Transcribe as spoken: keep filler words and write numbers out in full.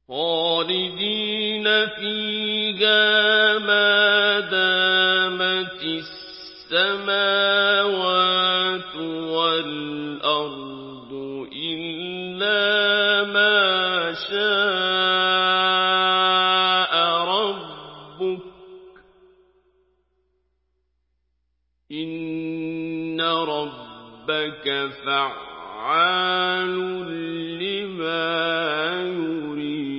خالدين فيها ما دامت السماوات والأرض إلا ما شاء ربك إن ربك فعال لما يريد